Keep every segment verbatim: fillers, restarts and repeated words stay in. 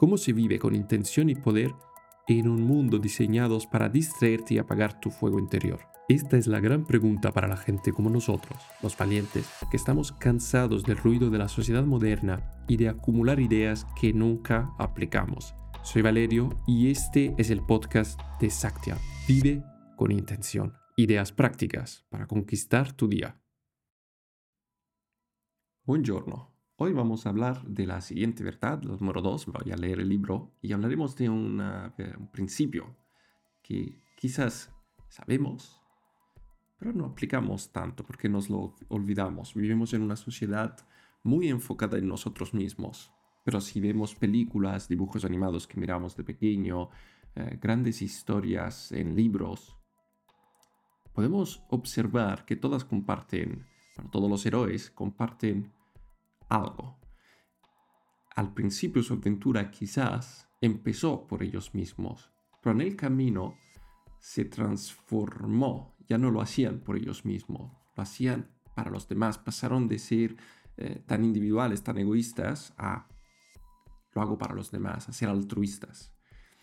¿Cómo se vive con intención y poder en un mundo diseñados para distraerte y apagar tu fuego interior? Esta es la gran pregunta para la gente como nosotros, los valientes, que estamos cansados del ruido de la sociedad moderna y de acumular ideas que nunca aplicamos. Soy Valerio y este es el podcast de Saktia. Vive con intención. Ideas prácticas para conquistar tu día. Buongiorno. Hoy vamos a hablar de la siguiente verdad, la número dos. Voy a leer el libro y hablaremos de una, un principio que quizás sabemos, pero no aplicamos tanto porque nos lo olvidamos. Vivimos en una sociedad muy enfocada en nosotros mismos. Pero si vemos películas, dibujos animados que miramos de pequeño, eh, grandes historias en libros, podemos observar que todas comparten, bueno, todos los héroes comparten algo. Al principio su aventura quizás empezó por ellos mismos, pero en el camino se transformó. Ya no lo hacían por ellos mismos, lo hacían para los demás. Pasaron de ser eh, tan individuales, tan egoístas, a lo hago para los demás, a ser altruistas.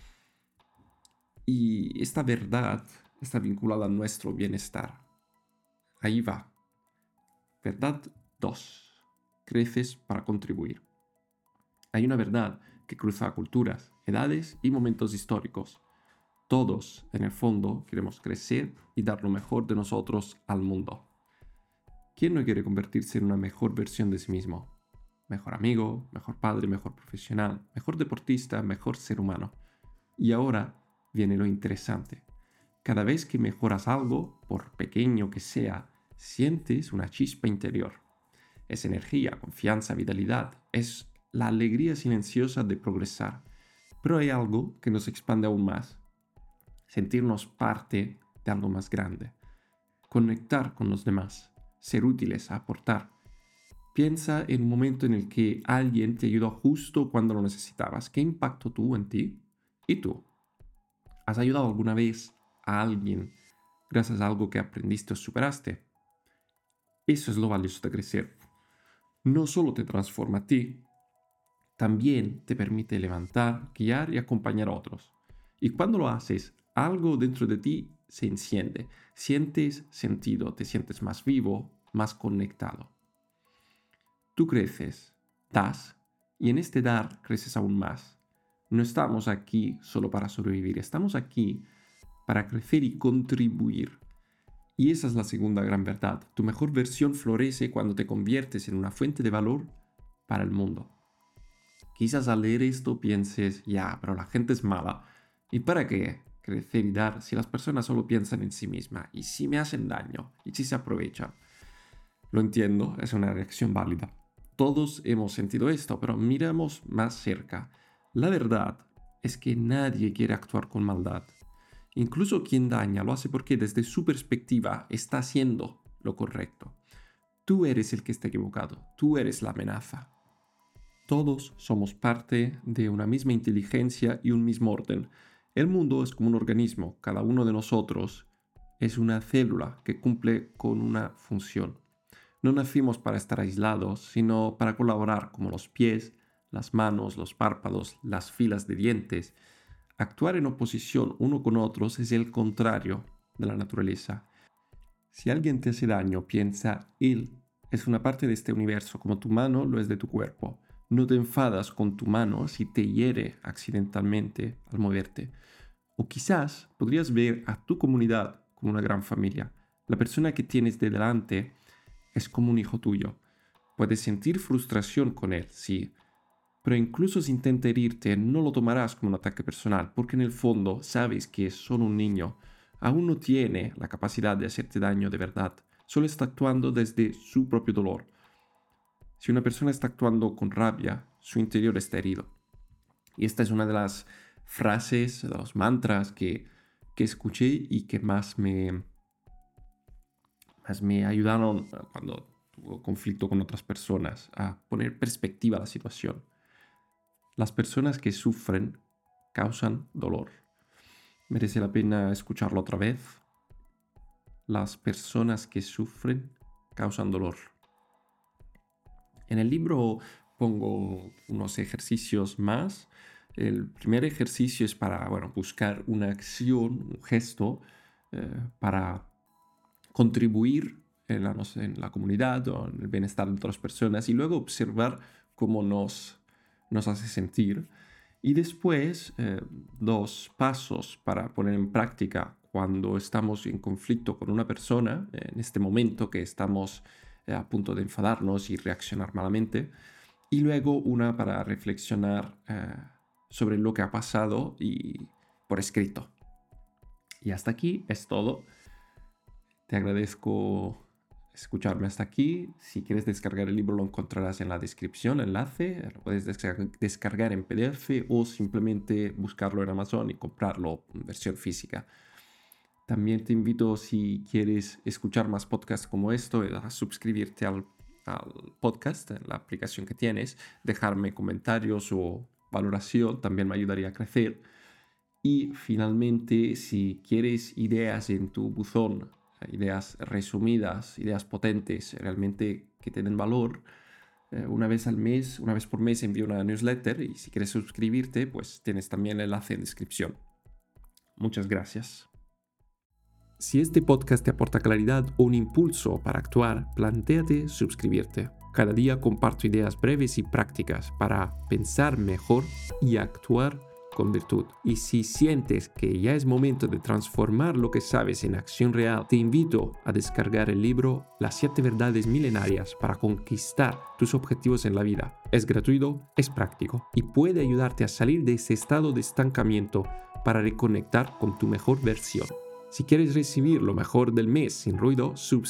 Y esta verdad está vinculada a nuestro bienestar. Ahí va. Verdad dos. Creces para contribuir. Hay una verdad que cruza culturas, edades y momentos históricos. Todos, en el fondo, queremos crecer y dar lo mejor de nosotros al mundo. ¿Quién no quiere convertirse en una mejor versión de sí mismo? Mejor amigo, mejor padre, mejor profesional, mejor deportista, mejor ser humano. Y ahora viene lo interesante. Cada vez que mejoras algo, por pequeño que sea, sientes una chispa interior. Es energía, confianza, vitalidad. Es la alegría silenciosa de progresar. Pero hay algo que nos expande aún más. Sentirnos parte de algo más grande. Conectar con los demás. Ser útiles, aportar. Piensa en un momento en el que alguien te ayudó justo cuando lo necesitabas. ¿Qué impacto tuvo en ti? ¿Y tú? ¿Has ayudado alguna vez a alguien gracias a algo que aprendiste o superaste? Eso es lo valioso de crecer. No solo te transforma a ti, también te permite levantar, guiar y acompañar a otros. Y cuando lo haces, algo dentro de ti se enciende. Sientes sentido, te sientes más vivo, más conectado. Tú creces, das, y en este dar creces aún más. No estamos aquí solo para sobrevivir, estamos aquí para crecer y contribuir. Y esa es la segunda gran verdad. Tu mejor versión florece cuando te conviertes en una fuente de valor para el mundo. Quizás al leer esto pienses, ya, pero la gente es mala. ¿Y para qué crecer y dar si las personas solo piensan en sí mismas? ¿Y si me hacen daño? ¿Y si se aprovechan? Lo entiendo, es una reacción válida. Todos hemos sentido esto, pero miremos más cerca. La verdad es que nadie quiere actuar con maldad. Incluso quien daña lo hace porque desde su perspectiva está haciendo lo correcto. Tú eres el que está equivocado, tú eres la amenaza. Todos somos parte de una misma inteligencia y un mismo orden. El mundo es como un organismo, cada uno de nosotros es una célula que cumple con una función. No nacimos para estar aislados, sino para colaborar como los pies, las manos, los párpados, las filas de dientes. Actuar en oposición uno con otros es el contrario de la naturaleza. Si alguien te hace daño, piensa, él es una parte de este universo, como tu mano lo es de tu cuerpo. No te enfadas con tu mano si te hiere accidentalmente al moverte. O quizás podrías ver a tu comunidad como una gran familia. La persona que tienes de delante es como un hijo tuyo. Puedes sentir frustración con él, sí. Pero incluso si intenta herirte, no lo tomarás como un ataque personal, porque en el fondo sabes que es solo un niño. Aún no tiene la capacidad de hacerte daño de verdad. Solo está actuando desde su propio dolor. Si una persona está actuando con rabia, su interior está herido. Y esta es una de las frases, de los mantras que, que escuché y que más me, más me ayudaron cuando tuve conflicto con otras personas a poner perspectiva a la situación. Las personas que sufren causan dolor. ¿Merece la pena escucharlo otra vez? Las personas que sufren causan dolor. En el libro pongo unos ejercicios más El primer ejercicio es para, bueno, buscar una acción, un gesto, eh, para contribuir en la, no sé, en la comunidad o en el bienestar de otras personas y luego observar cómo nos, nos hace sentir. Y después, eh, dos pasos para poner en práctica cuando estamos en conflicto con una persona, en este momento que estamos eh, a punto de enfadarnos y reaccionar malamente. Y luego una para reflexionar eh, sobre lo que ha pasado y por escrito. Y hasta aquí es todo. Te agradezco escucharme hasta aquí. Si quieres descargar el libro lo encontrarás en la descripción, enlace. Lo puedes descargar en P D F o simplemente buscarlo en Amazon y comprarlo en versión física. También te invito, si quieres escuchar más podcasts como esto, a suscribirte al, al podcast en la aplicación que tienes, dejarme comentarios o valoración, también me ayudaría a crecer. Y finalmente, si quieres ideas en tu buzón, ideas resumidas, ideas potentes, realmente que te den valor, eh, una vez al mes, una vez por mes envío una newsletter y si quieres suscribirte, pues tienes también el enlace en descripción. Muchas gracias. Si este podcast te aporta claridad o un impulso para actuar, plantéate suscribirte. Cada día comparto ideas breves y prácticas para pensar mejor y actuar con virtud. Y si sientes que ya es momento de transformar lo que sabes en acción real, te invito a descargar el libro Las siete verdades milenarias para conquistar tus objetivos en la vida. Es gratuito, es práctico y puede ayudarte a salir de ese estado de estancamiento para reconectar con tu mejor versión. Si quieres recibir lo mejor del mes sin ruido, suscríbete.